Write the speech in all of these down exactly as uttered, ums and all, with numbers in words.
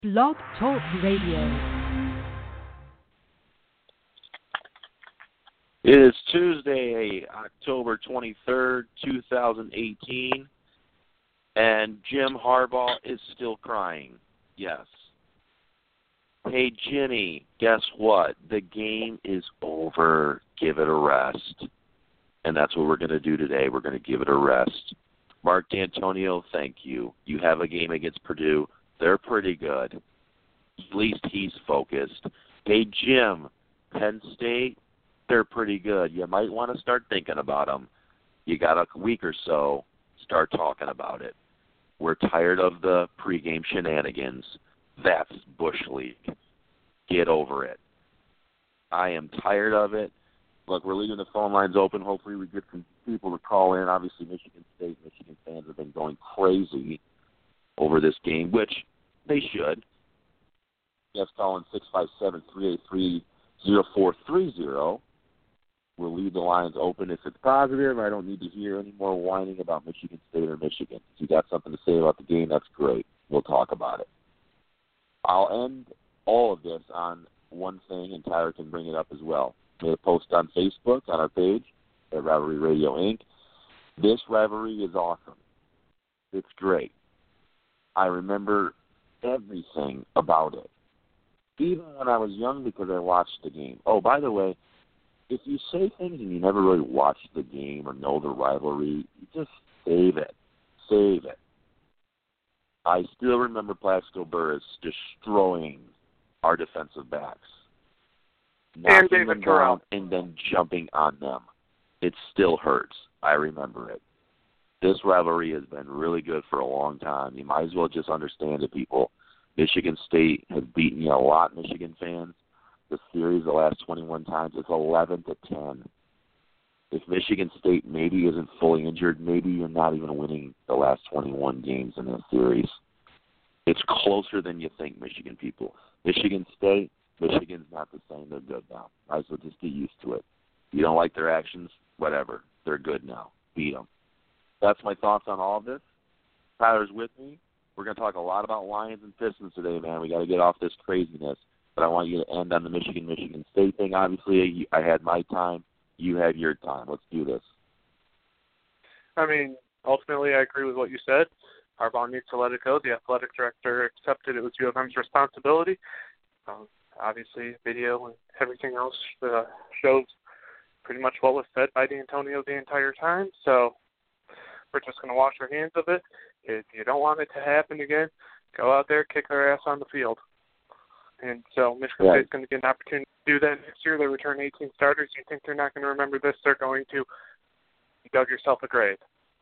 Blog Talk Radio. It is Tuesday, October twenty-third, two thousand eighteen, and Jim Harbaugh is still crying. Yes. Hey, Jimmy, guess what? The game is over. Give it a rest. And that's what we're going to do today. We're going to give it a rest. Mark D'Antonio, thank you. You have a game against Purdue. They're pretty good. At least he's focused. Hey, Jim, Penn State, they're pretty good. You might want to start thinking about them. You got a week or so. Start talking about it. We're tired of the pregame shenanigans. That's Bush League. Get over it. I am tired of it. Look, we're leaving the phone lines open. Hopefully we get some people to call in. Obviously, Michigan State, Michigan fans have been going crazy over this game, which they should. Yes, call in six five seven, three eight three, zero four three zero. We'll leave the lines open. If it's positive, I don't need to hear any more whining about Michigan State or Michigan. If you got something to say about the game, that's great. We'll talk about it. I'll end all of this on one thing, and Tyler can bring it up as well. Made a post on Facebook, on our page, at Rivalry Radio Incorporated. This rivalry is awesome. It's great. I remember everything about it, even when I was young, because I watched the game. Oh, by the way, if you say things and you never really watched the game or know the rivalry, you just save it. Save it. I still remember Plaxico Burress destroying our defensive backs. And David them Terrell. down and then jumping on them. It still hurts. I remember it. This rivalry has been really good for a long time. You might as well just understand it, people. Michigan State has beaten you a lot, Michigan fans. The series the last twenty-one times, it's eleven to ten. If Michigan State maybe isn't fully injured, maybe you're not even winning the last twenty-one games in this series. It's closer than you think, Michigan people. Michigan State, Michigan's not the same. They're good now. Might as well just get used to it. You don't like their actions? Whatever. They're good now. Beat them. That's my thoughts on all of this. Tyler's with me. We're going to talk a lot about Lions and Pistons today, man. We got to get off this craziness. But I want you to end on the Michigan-Michigan State thing. Obviously, I had my time. You had your time. Let's do this. I mean, ultimately, I agree with what you said. Harbaugh needs to let it go. The athletic director accepted it was U of M's responsibility. Um, obviously, video and everything else uh, shows pretty much what was said by D'Antonio the entire time. So we're just going to wash our hands of it. If you don't want it to happen again, go out there, kick their ass on the field. And so Michigan Right. State's going to get an opportunity to do that next year. They return eighteen starters. You think they're not going to remember this? They're going to. You dug yourself a grave.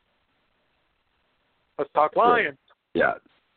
Let's talk Lions. Yeah.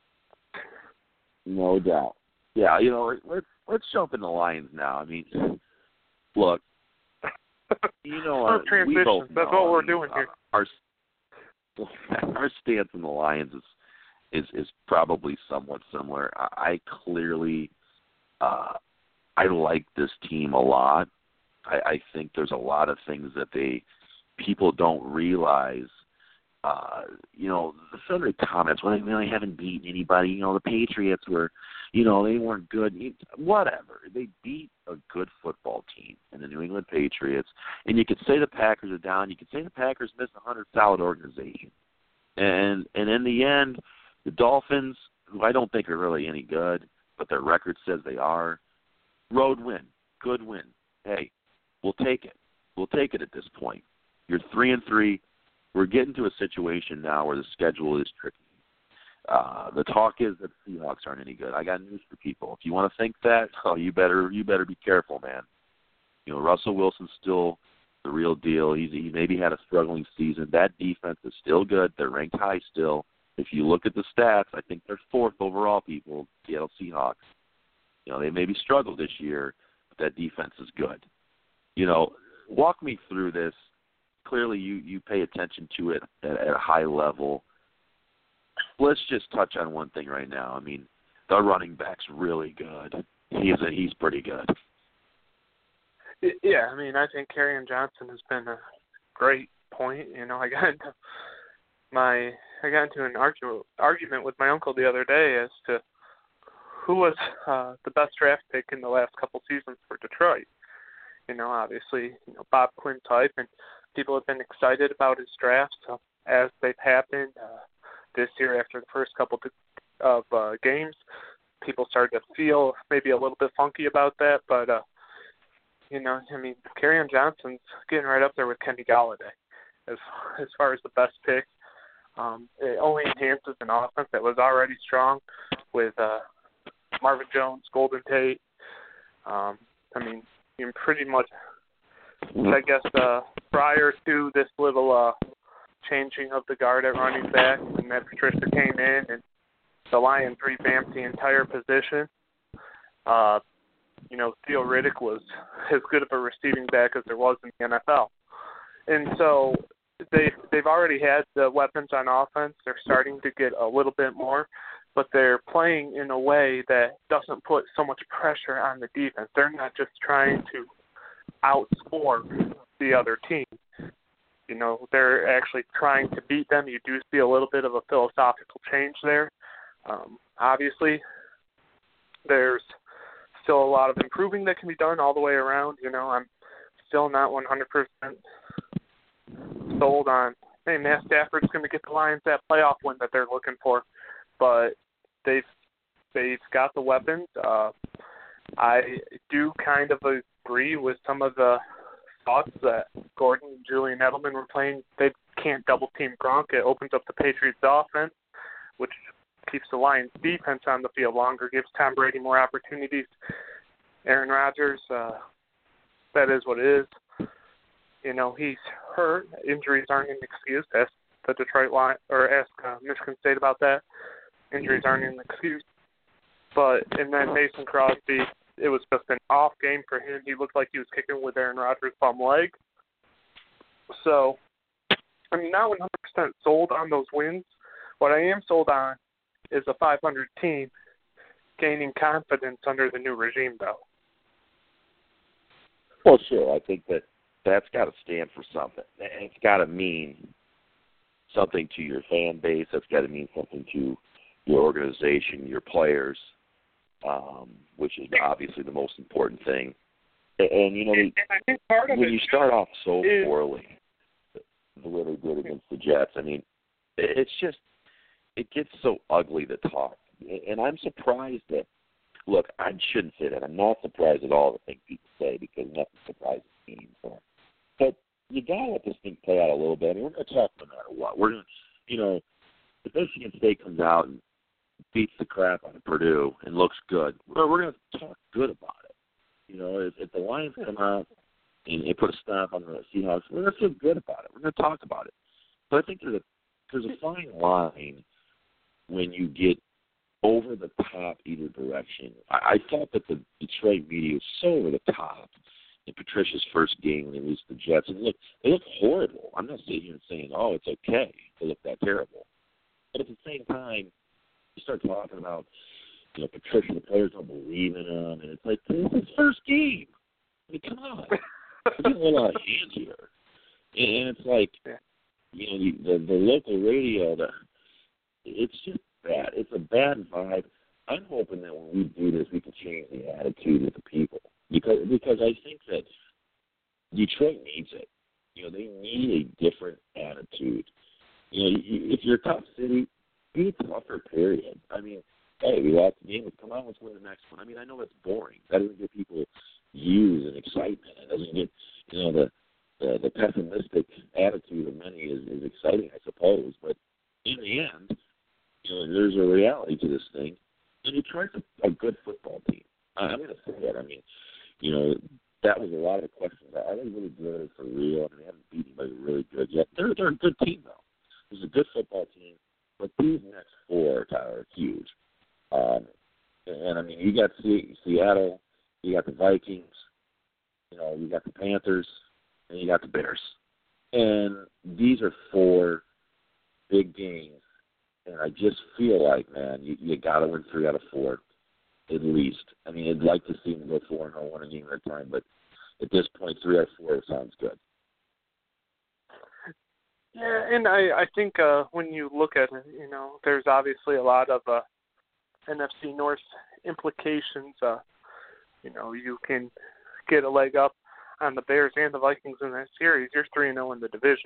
No doubt. Yeah, you know, let's let's jump into Lions now. I mean, look, you know, uh, we both That's know, what we're I mean, doing here. Our our stance in the Lions is is, is probably somewhat similar. I, I clearly, uh, I like this team a lot. I, I think there's a lot of things that they people don't realize. Uh, you know, the Sunday comments, well, they really haven't beaten anybody. You know, the Patriots were, you know, they weren't good. Whatever. They beat a good football team in the New England Patriots. And you could say the Packers are down. You could say the Packers missed a hundred solid organization. And and in the end, the Dolphins, who I don't think are really any good, but their record says they are, road win, good win. Hey, we'll take it. We'll take it at this point. You're three and three. We're getting to a situation now where the schedule is tricky. Uh, the talk is that the Seahawks aren't any good. I got news for people. If you want to think that, oh, you better you better be careful, man. You know, Russell Wilson's still the real deal. He's, he maybe had a struggling season. That defense is still good. They're ranked high still. If you look at the stats, I think they're fourth overall, people, Seattle Seahawks. You know, they maybe struggled this year, but that defense is good. You know, walk me through this. Clearly, you, you pay attention to it at, at a high level. Let's just touch on one thing right now. I mean, the running back's really good. He's a, he's pretty good. Yeah, I mean, I think Kerryon Johnson has been a great point. You know, I got into my I got into an argue, argument with my uncle the other day as to who was uh, the best draft pick in the last couple seasons for Detroit. You know, obviously, you know, Bob Quinn type, and people have been excited about his drafts so as they've happened uh, this year after the first couple of uh, games. People started to feel maybe a little bit funky about that, but, uh, you know, I mean, Kerryon Johnson's getting right up there with Kenny Galladay as, as far as the best pick. Um, it only enhances an offense that was already strong with uh, Marvin Jones, Golden Tate. Um, I mean, you can pretty much, I guess, uh, prior to this little uh, changing of the guard at running back, when Matt Patricia came in and the Lions revamped the entire position, uh, you know, Theo Riddick was as good of a receiving back as there was in the N F L. And so they, they've already had the weapons on offense. They're starting to get a little bit more, but they're playing in a way that doesn't put so much pressure on the defense. They're not just trying to outscore the other team. You know, they're actually trying to beat them. You do see a little bit of a philosophical change there. Um, obviously, there's still a lot of improving that can be done all the way around. You know, I'm still not one hundred percent sold on, hey, Matt Stafford's going to get the Lions that playoff win that they're looking for. But they've they've got the weapons. Uh, I do kind of agree with some of the thoughts that Gordon and Julian Edelman were playing. They can't double-team Gronk. It opens up the Patriots' offense, which keeps the Lions' defense on the field longer, gives Tom Brady more opportunities. Aaron Rodgers, uh, that is what it is. You know, he's hurt. Injuries aren't an excuse. Ask the Detroit Lions, or ask uh, Michigan State about that. Injuries aren't an excuse. But, and then Mason Crosby, it was just an off game for him. He looked like he was kicking with Aaron Rodgers' bum leg. So, I'm not one hundred percent sold on those wins. What I am sold on is a five hundred team gaining confidence under the new regime, though. Well, sure. I think that that's got to stand for something. It's got to mean something to your fan base. That's got to mean something to your organization, your players, um, which is obviously the most important thing. And, and you know, and I think part of when it you start off so is, poorly, the way they did against the Jets, I mean, it's just, it gets so ugly to talk. And I'm surprised that, look, I shouldn't say that. I'm not surprised at all to think people say, because nothing surprises me anymore. But you got to let this thing play out a little bit. And we're going to talk no matter what. We're going to, you know, if Michigan State comes out and beats the crap out of Purdue and looks good, we're, we're going to talk good about it. You know, if, if the Lions come out and, and put a stop on the Seahawks, we're going to feel good about it. We're going to talk about it. But I think there's a, there's a fine line when you get over the top either direction. I, I thought that the Detroit media was so over the top in Patricia's first game when they lose the Jets. And look, they look horrible. I'm not sitting here and saying, oh, it's okay. They look that terrible. But at the same time, you start talking about, you know, Patricia, the players don't believe in him, and it's like, this is his first game. I mean, come on. We're getting a little out of hand here. And it's like, you know, the, the, the local radio, the, it's just bad. It's a bad vibe. I'm hoping that when we do this, we can change the attitude of the people. Because because I think that Detroit needs it. You know, they need a different attitude. You know, if you're a top city, be tougher, period. I mean, hey, we lost the game. Come on, let's win the next one. I mean, I know that's boring. That doesn't give people views and excitement. It doesn't get, you know, the the, the pessimistic attitude of many is, is exciting, I suppose. But in the end, you know, there's a reality to this thing. And Detroit's a, a good football team. I'm going to say that. I mean, you know, that was a lot of the questions. Are they really good for real? I mean, they haven't beat anybody really good yet. They're, they're a good team, though. There's a good football team. But these next four, Tyler, are huge. Um, and, and, I mean, you got C- Seattle, you got the Vikings, you know, you got the Panthers, and you got the Bears. And these are four big games. And I just feel like, man, you, you got to win three out of four, at least. I mean, I'd like to see them go four and oh, one a game at a time, but at this point, three out of four sounds good. Yeah, and I, I think uh, when you look at it, you know, there's obviously a lot of uh, N F C North implications, uh, you know, you can get a leg up on the Bears and the Vikings in that series. You're three and oh in the division.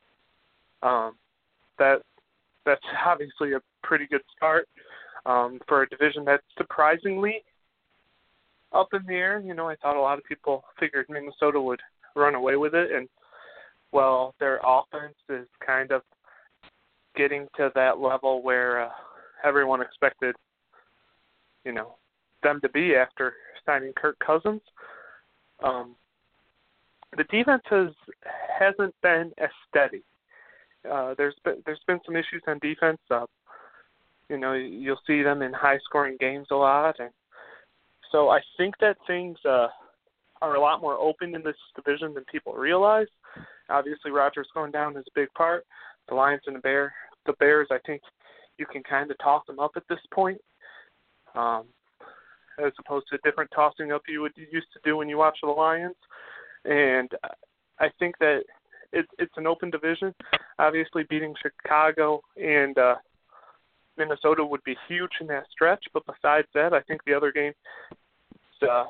Um, that that's obviously a pretty good start um, for a division that's surprisingly up in the air. You know, I thought a lot of people figured Minnesota would run away with it, and well, their offense is kind of getting to that level where uh, everyone expected, you know, them to be after signing Kirk Cousins. Um, the defense has, hasn't been as steady. Uh, there's been there's been some issues on defense. Uh, you know, you'll see them in high-scoring games a lot, and so I think that things uh, are a lot more open in this division than people realize. Obviously, Rodgers going down is a big part. The Lions and the Bear, the Bears, I think you can kind of toss them up at this point, um, as opposed to different tossing up you would you used to do when you watch the Lions. And I think that it, it's an open division. Obviously, beating Chicago and uh, Minnesota would be huge in that stretch. But besides that, I think the other game, uh,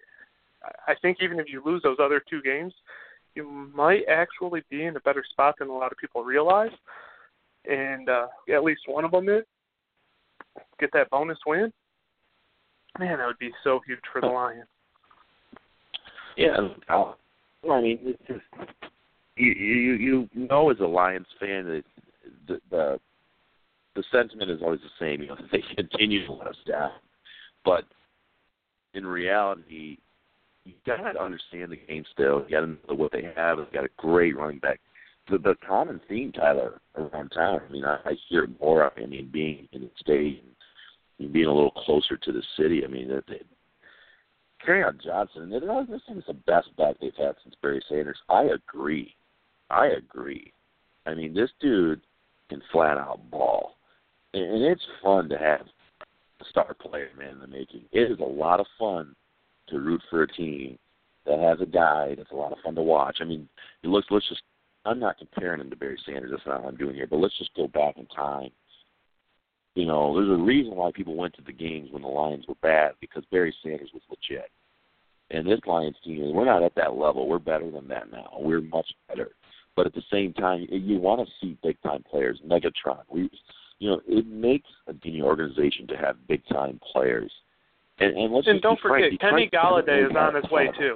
I think even if you lose those other two games, you might actually be in a better spot than a lot of people realize. And uh, at least one of them is get that bonus win. Man, that would be so huge for the Lions. Yeah, I mean, it's just, you you you know as a Lions fan that the the, the sentiment is always the same. You know, they continue to let us down, but in reality, you got to understand the game still. You got to know what they have. They've got a great running back. The, the common theme, Tyler, around town. I mean, I, I hear it more. I mean, being in the state and being a little closer to the city. I mean, that they. Kerryon Johnson, and they're always saying it's the best back they've had since Barry Sanders. I agree. I agree. I mean, this dude can flat out ball. And, and it's fun to have a star player, man, in the making. It is a lot of fun to root for a team that has a guy that's a lot of fun to watch. I mean, let's, let's just, I'm not comparing him to Barry Sanders. That's not what I'm doing here. But let's just go back in time. You know, there's a reason why people went to the games when the Lions were bad, because Barry Sanders was legit. And this Lions team, we're not at that level. We're better than that now. We're much better. But at the same time, you want to see big-time players. Megatron. We, you know, it makes a team organization to have big-time players. And, and let's and just don't be forget, frank, Kenny Galladay is on his way, too.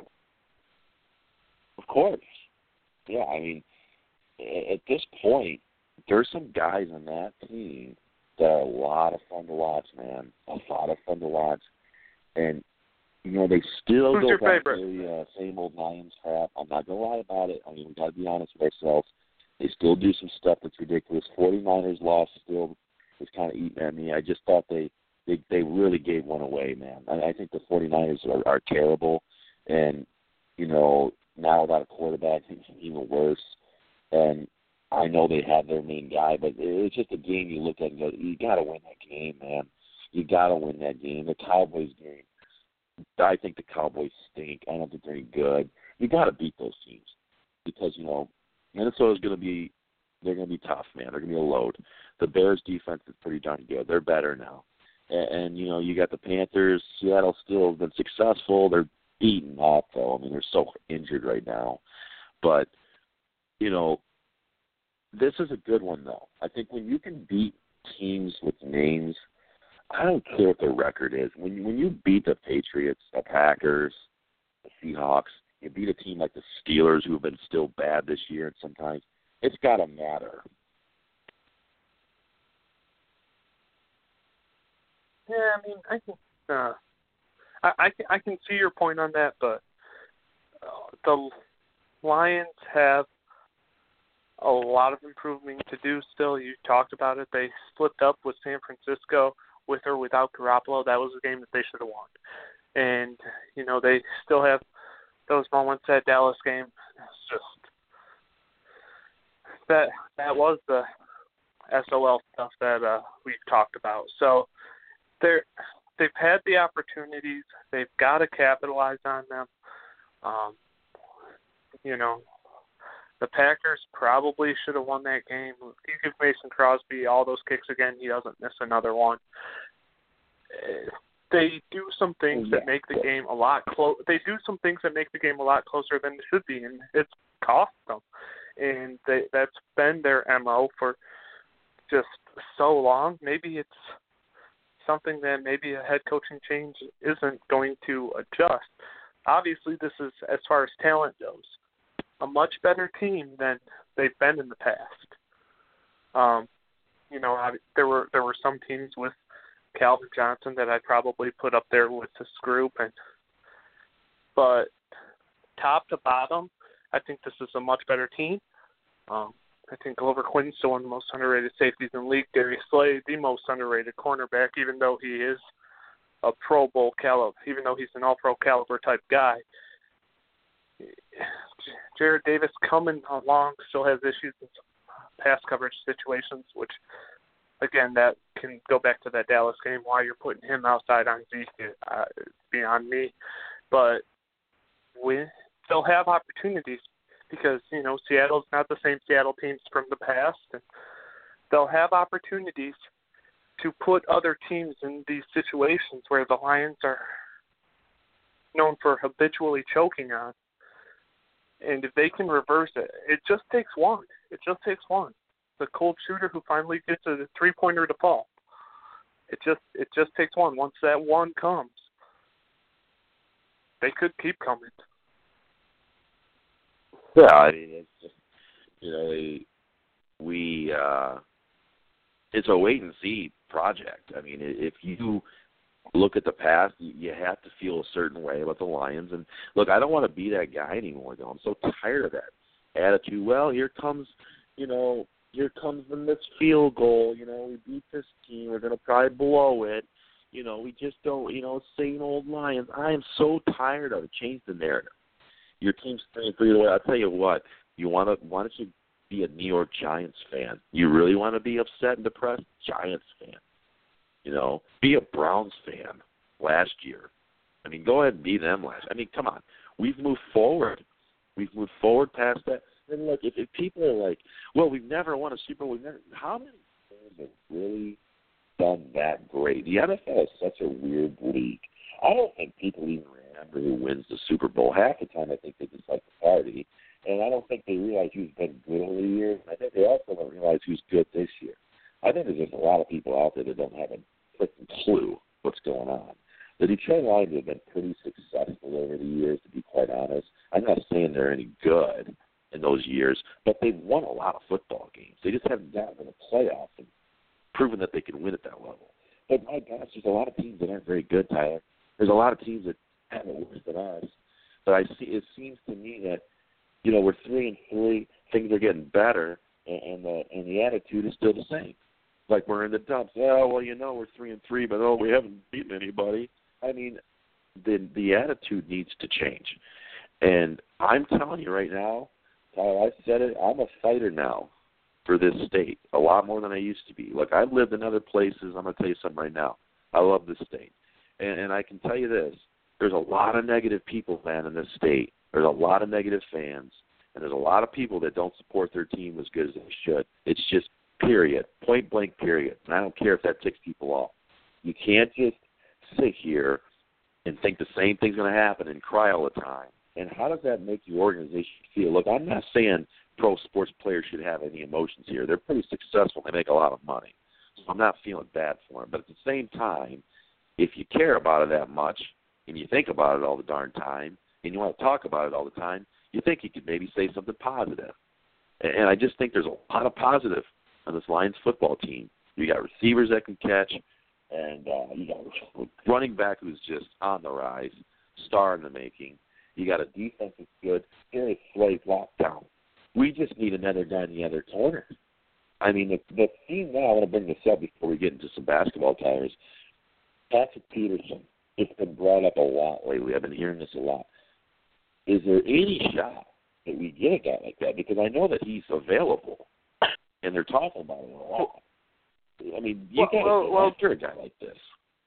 Of course. Yeah, I mean, at this point, there's some guys on that team that are a lot of fun to watch, man. A lot of fun to watch. And, you know, they still Who's go your back favorite? to the uh, same old Lions crap. I'm not going to lie about it. I mean, we've got to be honest with ourselves. They still do some stuff that's ridiculous. forty-niners loss still is kind of eating at me. I just thought they, they, they really gave one away, man. I, I think the forty-niners are, are terrible. And, you know, now without a quarterback, it's even worse. And I know they had their main guy, but it's just a game you look at and go, you got to win that game, man. You got to win that game. The Cowboys game, I think the Cowboys stink. I don't think they're any good. You got to beat those teams because, you know, Minnesota's going to be, they're going to be tough, man. They're going to be a load. The Bears' defense is pretty darn good. They're better now. And, and, you know, you got the Panthers. Seattle still has been successful. They're beaten up, though. I mean, they're so injured right now. But, you know, this is a good one, though. I think when you can beat teams with names, I don't care what their record is. When, when you beat the Patriots, the Packers, the Seahawks, you beat a team like the Steelers who have been still bad this year and sometimes, it's got to matter. Yeah, I mean, I can, uh, I, I can, I can see your point on that, but uh, the Lions have a lot of improving to do still. You talked about it. They slipped up with San Francisco with or without Garoppolo. That was a game that they should have won. And, you know, they still have those moments. That Dallas game. It's just that that was the S O L stuff that uh, we've talked about. So they're they've had the opportunities. They've got to capitalize on them. Um, you know, the Packers probably should have won that game. You give Mason Crosby all those kicks again, he doesn't miss another one. they do some things that make the game a lot close. They do some things that make the game a lot closer than it should be, and it's cost them. And they, that's been their M O for just so long. Maybe it's something that maybe a head coaching change isn't going to adjust. Obviously, this is, as far as talent goes, a much better team than they've been in the past. Um, you know, I, there were there were some teams with Calvin Johnson that I'd probably put up there with this group, and but top to bottom, I think this is a much better team. Um, I think Glover Quinn's still one of the most underrated safeties in the league. Darius Slay, the most underrated cornerback, even though he is a Pro Bowl caliber, even though he's an All-Pro caliber type guy. Jared Davis coming along still has issues in pass coverage situations, which, again, that can go back to that Dallas game. Why you're putting him outside on Zeke uh, is beyond me. But we, they'll have opportunities because, you know, Seattle's not the same Seattle teams from the past. And they'll have opportunities to put other teams in these situations where the Lions are known for habitually choking on. And if they can reverse it, it just takes one. It just takes one. The cold shooter who finally gets a three-pointer to fall. It just it just takes one. Once that one comes, they could keep coming. Yeah, I mean, it's just, you know, they, we, uh, it's a wait-and-see project. I mean, if you look at the past, you have to feel a certain way about the Lions. And, look, I don't want to be that guy anymore, though. I'm so tired of that attitude. Well, here comes, you know, here comes the missed field goal. You know, we beat this team. We're going to probably blow it. You know, we just don't, you know, same old Lions. I am so tired of it. Change the narrative. Your team's three and three away. I'll tell you what, you want to, why don't you be a New York Giants fan? You really want to be upset and depressed? Giants fan. You know, be a Browns fan last year. I mean, go ahead and be them last. I mean, come on. We've moved forward. We've moved forward past that. And look, if, if people are like, well, we've never won a Super Bowl, we've never, how many teams have really done that great? The N F L is such a weird league. I don't think people even remember who wins the Super Bowl. Half the time I think they just like the party. And I don't think they realize who's been good over the years. I think they also don't realize who's good this year. I think there's just a lot of people out there that don't have a freaking clue what's going on. The Detroit Lions have been pretty successful over the years, to be quite honest. I'm not saying they're any good in those years, but they've won a lot of football games. They just haven't gotten in the playoffs and proven that they can win at that level. But, my gosh, there's a lot of teams that aren't very good, Tyler. There's a lot of teams that have it worse than us. But I see. It seems to me that, you know, we're three and three, things are getting better, and, and the and the attitude is still the same. Like we're in the dumps. Oh, well, you know, we're three and three, but oh, we haven't beaten anybody. I mean, the the attitude needs to change. And I'm telling you right now, Tyler, I said it. I'm a fighter now for this state, a lot more than I used to be. Look, I've lived in other places. I'm going to tell you something right now. I love this state, and, and I can tell you this: there's a lot of negative people, man, in this state. There's a lot of negative fans, and there's a lot of people that don't support their team as good as they should. It's just period, point blank period. And I don't care if that ticks people off. You can't just sit here and think the same thing's going to happen and cry all the time. And how does that make your organization feel? Look, I'm not saying pro sports players should have any emotions here. They're pretty successful. They make a lot of money. So I'm not feeling bad for them. But at the same time, if you care about it that much and you think about it all the darn time, and you want to talk about it all the time, you think you could maybe say something positive. And I just think there's a lot of positive on this Lions football team. You got receivers that can catch, and uh, you got a running back who's just on the rise, star in the making. You got a defense that's good. Darius Slay locked down. We just need another guy in the other corner. I mean, the, the theme now, I want to bring this up before we get into some basketball tires. Patrick Peterson, it's been brought up a lot lately. I've been hearing this a lot. Is there any shot that we get a guy like that? Because I know that he's available, and they're talking about it a lot. I mean, you well, got to well, go well, after a guy like this.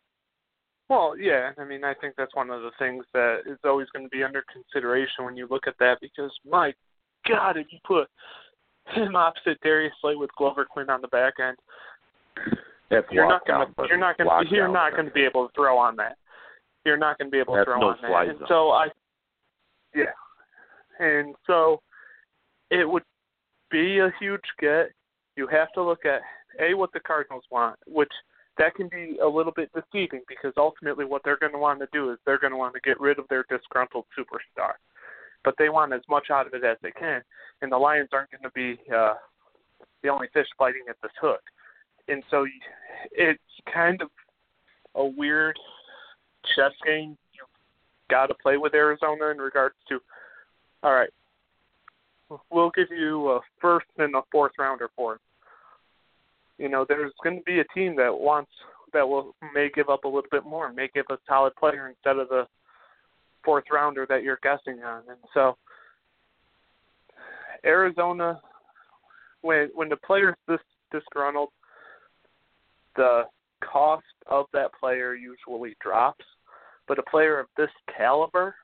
Well, yeah. I mean, I think that's one of the things that is always going to be under consideration when you look at that because, my God, if you put him opposite Darius Slay with Glover Quinn on the back end, That's you're not going to you're not going to you're not going to be able to throw on that. You're not going to be able That's to throw no on that. fly And zone. so I, yeah, and so it would be a huge get. You have to look at a what the Cardinals want, which that can be a little bit deceiving because ultimately what they're going to want to do is they're going to want to get rid of their disgruntled superstar, but they want as much out of it as they can, and the Lions aren't going to be uh, the only fish biting at this hook, and so it's kind of a weird chess game you've got to play with Arizona in regards to, all right, we'll give you a first and a fourth rounder for it. You know, there's going to be a team that wants, that will may give up a little bit more, may give a solid player instead of the fourth rounder that you're guessing on. And so Arizona, when when the player's this disgruntled, the cost of that player usually drops. But a player of this caliber,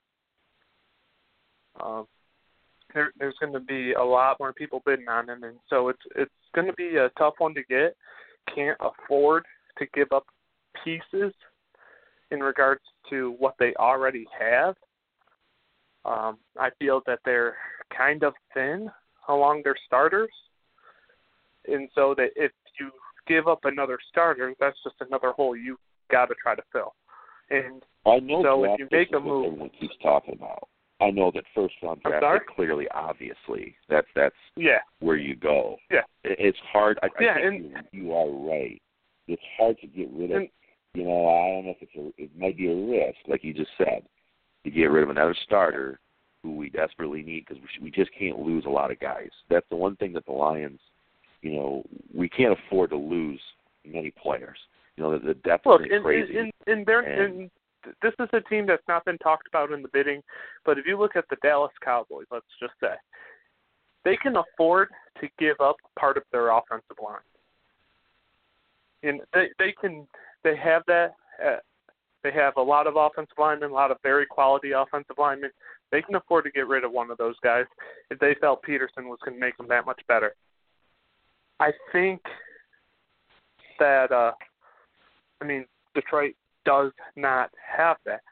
um, there, there's going to be a lot more people bidding on him, and so it's it's going to be a tough one to get. Can't afford to give up pieces in regards to what they already have. Um, I feel that they're kind of thin along their starters, and so that if you give up another starter, that's just another hole you got to try to fill. And I know so draft if you make picks a is what move, everyone keeps talking about. I know that first round I'm draft sorry? pick clearly, obviously, that's that's yeah, where you go. yeah, It- It's hard. I, yeah, I think and you, you are right. It's hard to get rid of. and, You know, I don't know if it's a. It might be a risk, like you just said, to get rid of another starter who we desperately need because we, we just can't lose a lot of guys. That's the one thing that the Lions, you know, we can't afford to lose many players. You know, the, the depth look, is in, crazy. in, in their, and, in, this is a team that's not been talked about in the bidding, but if you look at the Dallas Cowboys, let's just say, they can afford to give up part of their offensive line. And they they can they have that. Uh, they have a lot of offensive linemen, a lot of very quality offensive linemen. They can afford to get rid of one of those guys if they felt Peterson was going to make them that much better. I think that, uh, I mean, Detroit does not have that.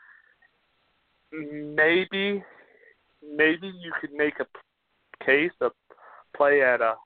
Maybe, maybe you could make a case, a play at a.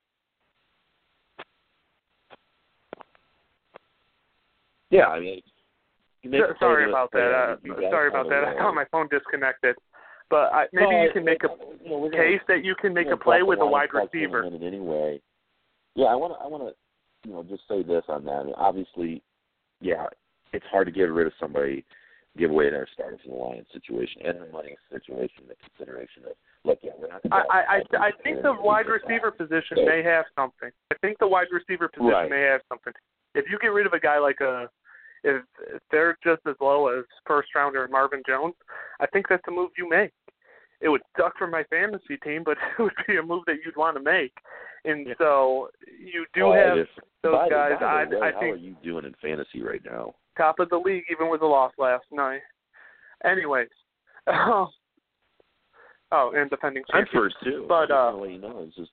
Yeah, I mean, you make a sorry play about play that. out, Uh, you got sorry it out about that. of I the thought way. my phone disconnected. But I, maybe no, you can make a you know, we're gonna, case that you can make we're a gonna play talk with a Lions wide talk in a receiver. minute anyway. Yeah, I want to. I want to. You know, just say this on that. I mean, obviously, Yeah, it's hard to get rid of somebody, give away their starters in the Lions situation and the money situation, the consideration of, look, yeah, we're not. I, I, I, I think the wide receiver position So- may have something. I think the wide receiver position Right. may have something. If you get rid of a guy like a, if, if they're just as low as first rounder Marvin Jones, I think that's a move you make. It would suck for my fantasy team, but it would be a move that you'd want to make. And Yeah. so you do Well, have if- those by the- guys. by the I, way, I how think are you doing in fantasy right now? top of the league, even with a loss last night. Anyways, oh, and defending I'm champion. first too. But, I uh, just wanna let you know, it's just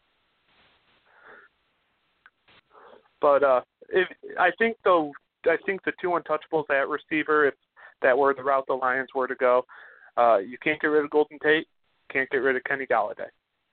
But uh, if I think though, I think the two untouchables at receiver, if that were the route the Lions were to go, uh, you can't get rid of Golden Tate, can't get rid of Kenny Galladay.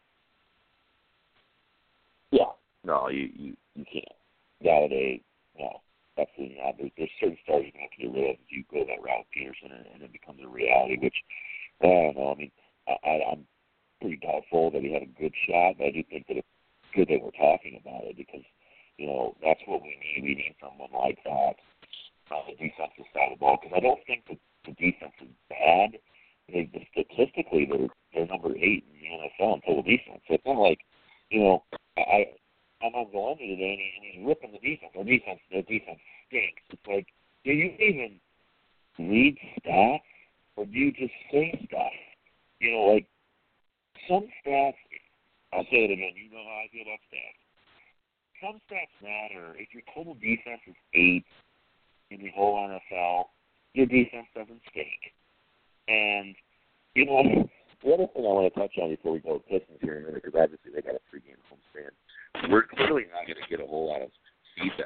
yeah, no, you you, you can't. Galladay, no, absolutely not. There's, there's certain stars you have to get rid of if you go that route, Peterson, and, and it becomes a reality. Which I don't know. I mean, I, I, I'm pretty doubtful that he had a good shot. But I do think that it's good that we're talking about it because, you know, that's what we need. We need someone like that on the defensive side of the ball because I don't think that the defense is bad. They, statistically, they're they're number eight in the N F L in total defense. So it's not like, you know, I I'm on Galenda today and, he, and he's ripping the defense. Our defense, their defense stinks. It's like, do you even read stats or do you just say stuff? You know, like some stats. I'll say it again. You know how I feel about stats. Some stats matter. If your total defense is eight in the whole N F L, your defense doesn't stink. And, you know, the other thing I want to touch on before we go to Pistons here in a minute, because obviously they got a three-game homestand. We're clearly not going to get a whole lot of feedback with each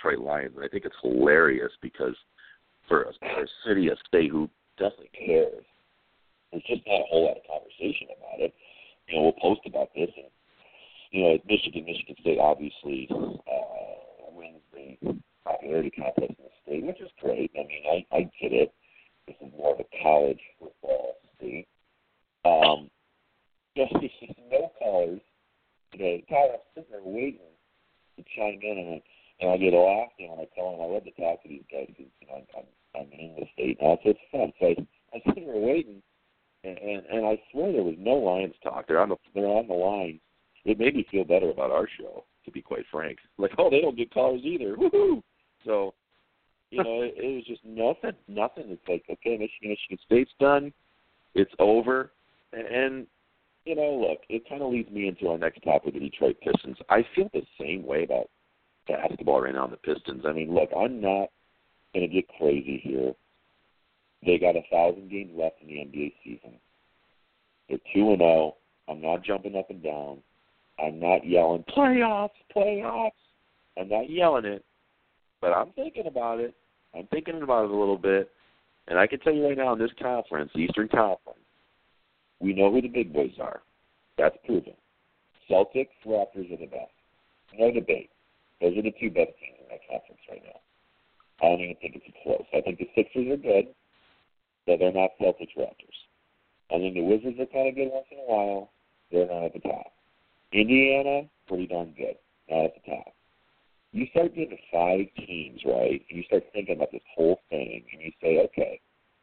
Detroit Lions. And I think it's hilarious because for a, for a city, a state who definitely cares, there's just not a whole lot of conversation about it. You know, we'll post about this. And, you know, Michigan, Michigan State obviously uh, wins the popularity contest in the state, which is great. I mean, I, I get it. This is more of a college football state. Um, just no callers today. God, I'm sitting there waiting to chime in, and I, and I get lost, and I tell them I love to talk to these guys because, you know, I'm, I'm, I'm in the state now, so it's fun. So I, I'm sitting there waiting, and, and, and I swear there was no Lions talk. They're on the they're on the line. It made me feel better about our show, to be quite frank. Like, oh, they don't get callers either. Woohoo! So, you know, it, it was just nothing, nothing. It's like, okay, Michigan, Michigan State's done. It's over. And, and you know, look, it kind of leads me into our next topic, the Detroit Pistons. I feel the same way about basketball right now on the Pistons. I mean, look, I'm not going to get crazy here. They got a thousand games left in the N B A season. They're two and zero. I'm not jumping up and down. I'm not yelling playoffs, playoffs. I'm not yelling it, but I'm thinking about it. I'm thinking about it a little bit, and I can tell you right now in this conference, the Eastern Conference, we know who the big boys are. That's proven. Celtics, Raptors are the best. No debate. Those are the two best teams in that conference right now. I don't even think it's close. I think the Sixers are good, but they're not Celtics, Raptors. I think the Wizards are kind of good once in a while. They're not at the top. Indiana, pretty darn good. Not at the top. You start getting five teams, right, and you start thinking about this whole thing, and you say, okay,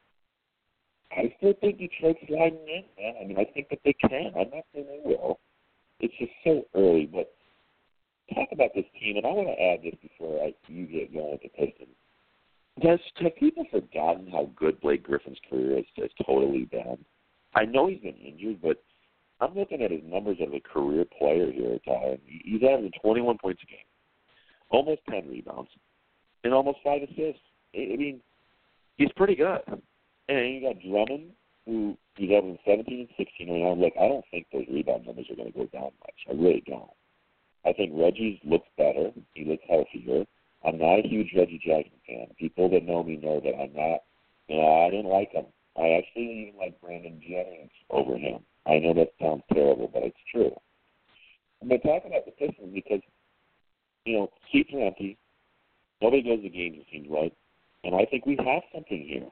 I still think Detroit's sliding in, man. I mean, I think that they can. I'm not saying they will. It's just so early, but talk about this team, and I want to add this before I, you get going with the Pistons. Has, have people forgotten how good Blake Griffin's career has, has totally been? I know he's been injured, but I'm looking at his numbers as a career player here, Tyler. He's averaging twenty-one points a game, almost ten rebounds, and almost five assists. I mean, he's pretty good. And you got Drummond, who he's averaging seventeen and sixteen right now. Look, I don't think those rebound numbers are going to go down much. I really don't. I think Reggie's looks better. He looks healthier. I'm not a huge Reggie Jackson fan. People that know me know that I'm not. You know, I didn't like him. I actually even like Brandon Jennings over him. I know that sounds terrible, but it's true. But talking about the Pistons because, you know, seats are empty. Nobody goes to games, it seems like. And I think we have something here.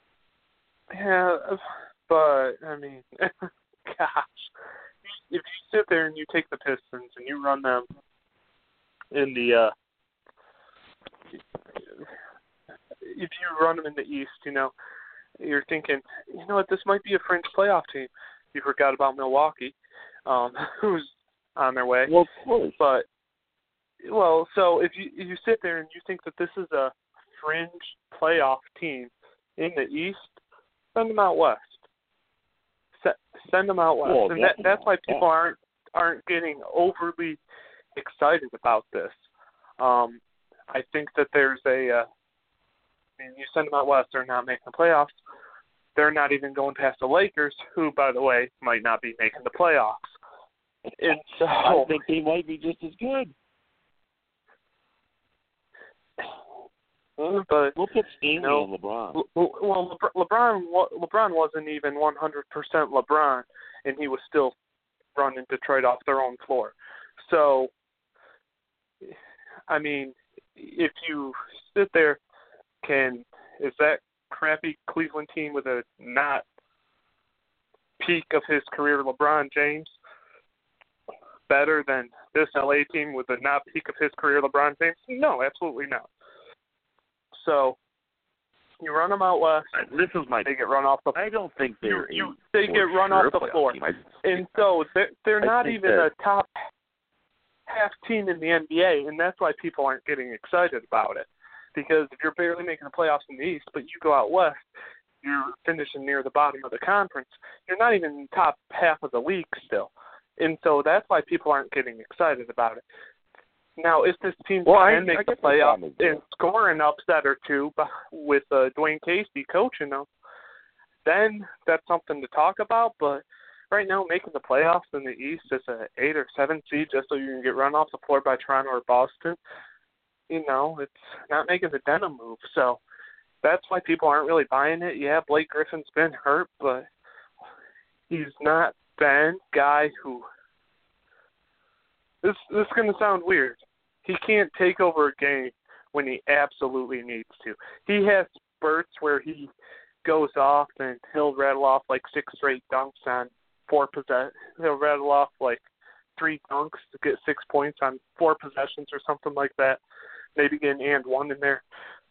Yeah, but, I mean, gosh. If you sit there and you take the Pistons and you run them in the, uh, if you run them in the East, you know, you're thinking, you know what, this might be a fringe playoff team. You forgot about Milwaukee, um, who's on their way. Well, of course. But, well, so if you if you sit there and you think that this is a fringe playoff team in the East, send them out west. Se- send them out west. Well, and that, that's why people aren't aren't getting overly excited about this. Um, I think that there's a, uh, I mean, you send them out west, they're not making the playoffs. They're not even going past the Lakers, who, by the way, might not be making the playoffs. And so I think they might be just as good. But we'll put Stanley you know, on LeBron. Le- well, Le- LeBron, LeBron wasn't even one hundred percent LeBron, and he was still running Detroit off their own floor. So, I mean, if you sit there, can is that crappy Cleveland team with a not peak of his career LeBron James better than this L A team with a not peak of his career LeBron James? No, absolutely not. So you run them out west. This is my. They get run off the. I don't think they're. You, you, they get run sure off the floor, team. I, and so they're, they're not even that, a top half team in the N B A, and that's why people aren't getting excited about it. Because if you're barely making the playoffs in the East, but you go out west, you're finishing near the bottom of the conference. You're not even in the top half of the league still, and so that's why people aren't getting excited about it. Now, if this team well, can I, make I the playoffs and score an upset or two with uh, Dwayne Casey coaching them, then that's something to talk about. But right now, making the playoffs in the East as an eight or seven seed just so you can get run off the floor by Toronto or Boston, you know, it's not making the denim move. So that's why people aren't really buying it. Yeah, Blake Griffin's been hurt, but he's not been a guy who this this is gonna sound weird. He can't take over a game when he absolutely needs to. He has spurts where he goes off and he'll rattle off like six straight dunks on four possessions. He'll rattle off like three dunks to get six points on four possessions or something like that. Maybe get an and one in there.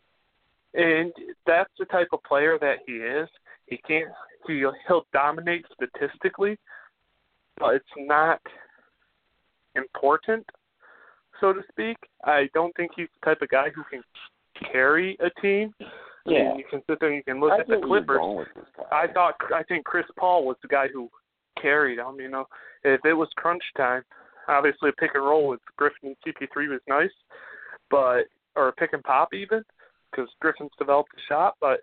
And that's the type of player that he is. He can't. He, he'll dominate statistically, but it's not important, so to speak. I don't think he's the type of guy who can carry a team. Yeah. I mean, you can sit there and you can look I at the Clippers. I thought I think Chris Paul was the guy who carried them. You know, if it was crunch time, obviously a pick and roll with Griffin and C P three was nice, but or a pick and pop even, because Griffin's developed a shot, but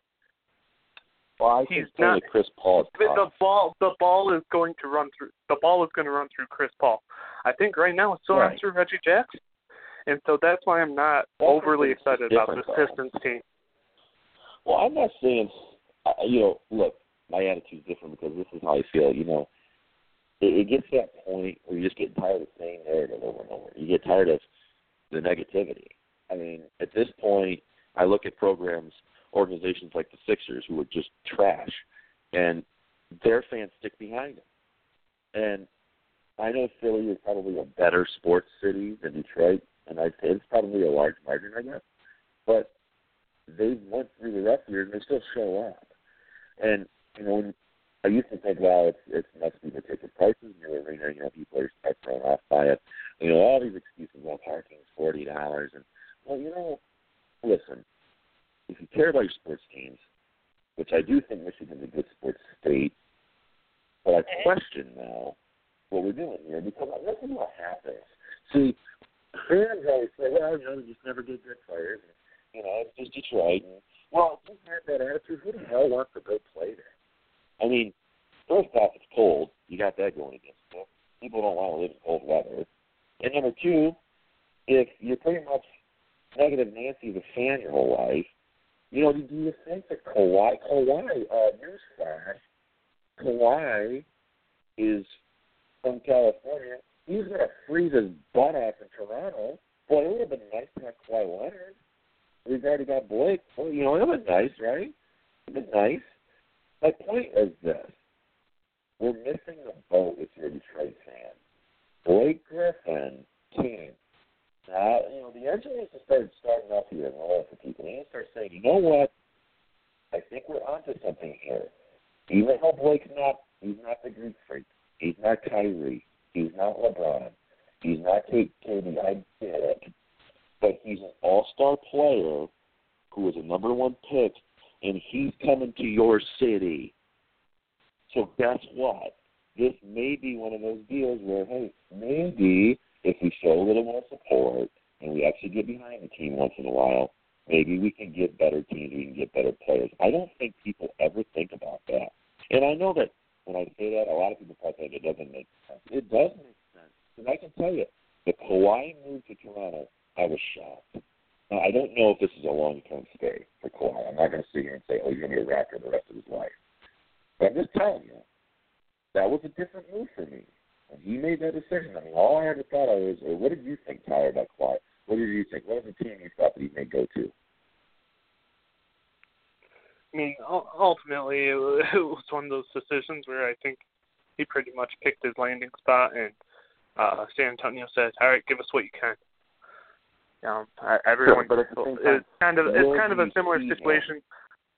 well, I he's think not. Chris Paul is the ball, the ball is going to run through. The ball is going to run through Chris Paul. I think right now it's still right. runs through Reggie Jackson, and so that's why I'm not well, overly excited about this though. Pistons team. Well, I'm not saying, uh, you know, look, my attitude's different because this is how I feel. You know, it, it gets to that point where you just get tired of saying narrative over and over. You get tired of the negativity. I mean, at this point, I look at programs, organizations like the Sixers, who are just trash, and their fans stick behind them. And I know Philly is probably a better sports city than Detroit, and I'd say it's probably a large margin, I guess. But they went through the rough years, and they still show up. And, you know, when I used to think, well, it's, it's must be the ticket prices, new arena, you know, people are start thrown off by it. You know, all these excuses, well, parking's forty dollars. And, well, you know, listen, if you care about your sports teams, which I do think Michigan's a good sports state, but I question now what we're doing here because this is what happens. See, fans always say, well, you know, they just never get good players. And, you know, it's just Detroit. And, well, if you have that attitude, who the hell wants to go play there? I mean, first off, it's cold. You got that going against you. People don't want to live in cold weather. And number two, if you're pretty much negative Nancy as a fan your whole life, you know, do you think that Kawhi, Kawhi, uh, newsflash, Kawhi is from California. He's going to freeze his butt off in Toronto. Boy, it would have been nice to have Kawhi Leonard. We've already got Blake. Well, you know, it would have been nice, right? It would have been nice. My point is this. We're missing the boat if you're a Detroit fan. Blake Griffin came. Now, you know, the engine needs to start starting off here and rolling for people. They need to start saying, you know what? I think we're onto something here. Even though Blake's not, he's not the Greek freak. He's not Kyrie. He's not LeBron. He's not K D. I get it. But he's an all-star player who was a number one pick, and he's coming to your city. So guess what? This may be one of those deals where, hey, maybe if we show a little more support and we actually get behind the team once in a while, maybe we can get better teams, we can get better players. I don't think people ever think about that. And I know that when I say that, a lot of people probably think it doesn't make sense. It does make sense. And I can tell you, the Kawhi move to Toronto, I was shocked. Now, I don't know if this is a long-term stay for Kawhi. I'm not going to sit here and say, oh, he's going to be a Raptor the rest of his life. But I'm just telling you, that was a different move for me. When he made that decision, I mean, all I ever thought of was, what did you think, Tyler, about Kawhi? What did you think? What was the team you thought that he may go to? I mean, ultimately, it was one of those decisions where I think he pretty much picked his landing spot, and uh, San Antonio said, "All right, give us what you can." Um, everyone, sure, but at the same time, it's kind of it's kind of a similar situation. Him?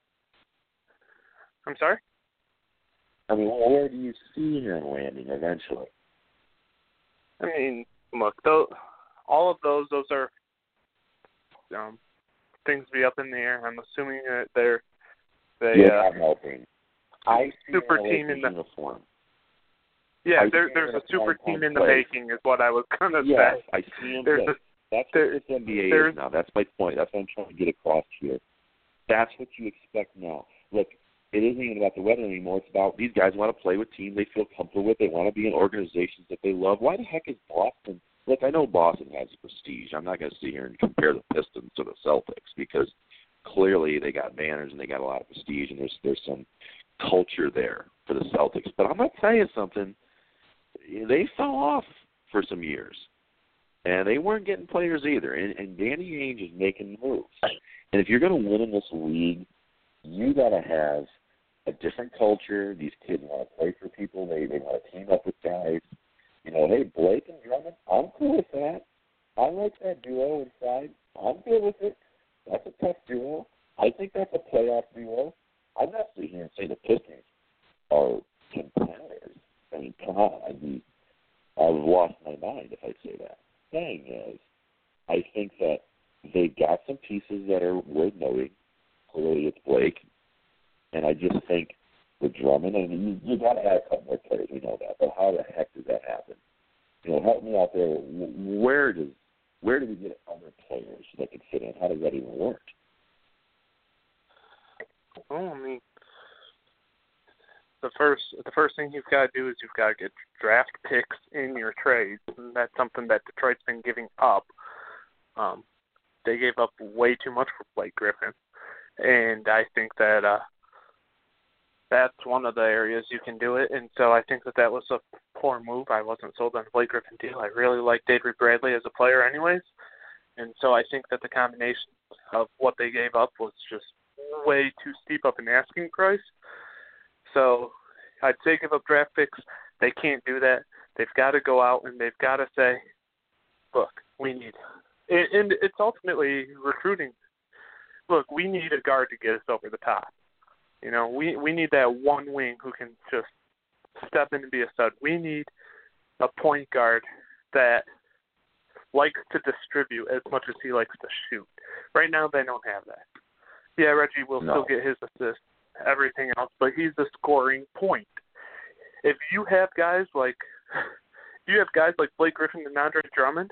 I'm sorry. I mean, where do you see him landing eventually? I mean, look, those, all of those, those are um, things to be up in the air. I'm assuming that they're they yeah, uh, I'm helping. I see super team in the uniform. Yeah, I there, there's a super team in the place. making, is what I was gonna yes, say. I see him. There's a, a, that's there, what this N B A is now. That's my point. That's what I'm trying to get across here. That's what you expect now. Look, it isn't even about the weather anymore. It's about these guys want to play with teams they feel comfortable with. They want to be in organizations that they love. Why the heck is Boston look, I know Boston has prestige. I'm not going to sit here and compare the Pistons to the Celtics because clearly they got banners and they got a lot of prestige, and there's there's some culture there for the Celtics. But I'm going to tell you something. They fell off for some years, and they weren't getting players either. And, and Danny Ainge is making moves. And if you're going to win in this league, you got to have a different culture. These kids want to play for people. They they want to team up with guys. You know, hey, Blake and Drummond, I'm cool with that. I like that duo inside. I'm good with it. That's a tough duo. I think that's a playoff duo. I'm not sitting here and saying the Pistons are contenders. I mean, come on. I'd be, I would have lost my mind if I'd say that. Thing is, I think that they got some pieces that are worth noting. Clearly, it's Blake. And I just think with Drummond, I mean, you, you got to add a couple more players. We know that. But how the heck does that happen? You know, help me out there. Where does where do we get other players that could fit in? How does that even work? Well, I mean, the first the first thing you've got to do is you've got to get draft picks in your trades, and that's something that Detroit's been giving up. Um, they gave up way too much for Blake Griffin, and I think that uh, that's one of the areas you can do it. And so I think that that was a poor move. I wasn't sold on the Blake Griffin deal. I really like David Bradley as a player, anyways, and so I think that the combination of what they gave up was just way too steep of an asking price. So I'd say give up draft picks. They can't do that. They've got to go out and they've got to say, look, we need – and it's ultimately recruiting. Look, we need a guard to get us over the top. You know, we, we need that one wing who can just step in and be a stud. We need a point guard that likes to distribute as much as he likes to shoot. Right now they don't have that. Yeah, Reggie will no. still get his assists, everything else, but he's the scoring point. If you have guys like if you have guys like Blake Griffin and Andre Drummond,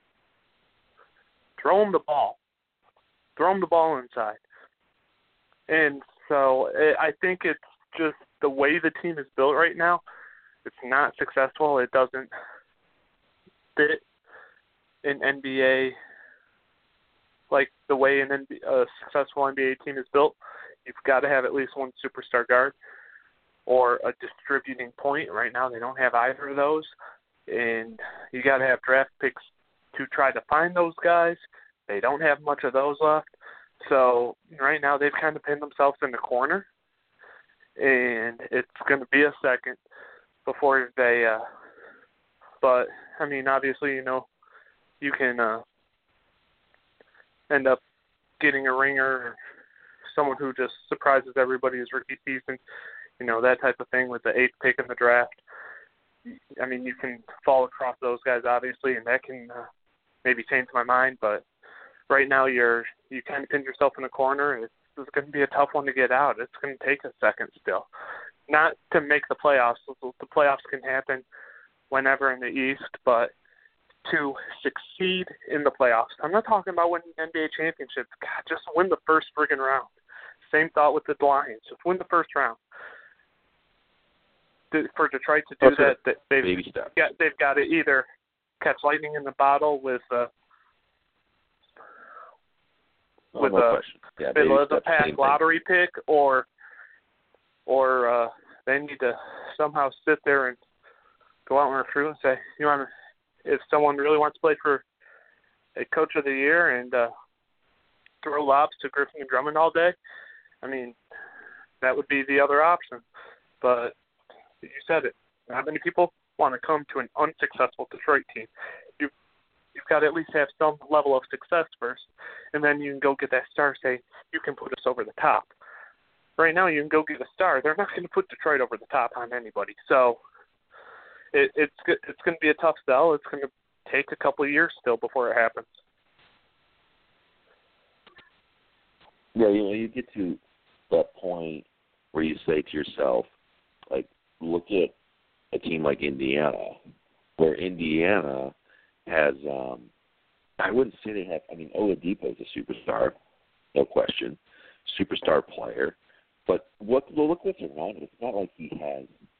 throw him the ball. Throw him the ball inside. And so I think it's just the way the team is built right now. It's not successful. It doesn't fit in N B A like the way an N B A, a successful N B A team is built. You've got to have at least one superstar guard or a distributing point. Right now they don't have either of those. And you got to have draft picks to try to find those guys. They don't have much of those left. So right now they've kind of pinned themselves in the corner. And it's going to be a second before they uh, – but, I mean, obviously, you know, you can uh, end up getting a ringer or someone who just surprises everybody his rookie season, you know, that type of thing with the eighth pick in the draft. I mean, you can fall across those guys, obviously, and that can uh, maybe change my mind. But right now you're you kind of pinned yourself in a corner. It's, it's going to be a tough one to get out. It's going to take a second still. Not to make the playoffs. The playoffs can happen whenever in the East, but to succeed in the playoffs. I'm not talking about winning N B A championships. God, just win the first friggin' round. Same thought with the Lions. Just win the first round. For Detroit to do okay. that, they've Baby step. got, they've got to either catch lightning in the bottle with uh, Oh, with no a question. Yeah, middle of the step, pack same lottery thing. pick, or or uh, they need to somehow sit there and go out and recruit and say, you want to, if someone really wants to play for a coach of the year and uh, throw lobs to Griffin and Drummond all day, I mean, that would be the other option. But you said it. Not many people want to come to an unsuccessful Detroit team. You, you've got to at least have some level of success first, and then you can go get that star, say, you can put us over the top. Right now, you can go get a star. They're not going to put Detroit over the top on anybody. So it, it's it's going to be a tough sell. It's going to take a couple of years still before it happens. Yeah, you know, you get to that point where you say to yourself, like, look at a team like Indiana, where Indiana has, um, I wouldn't say they have, I mean, Oladipo is a superstar, no question, superstar player. But what, well, look what's around him. It's not like he has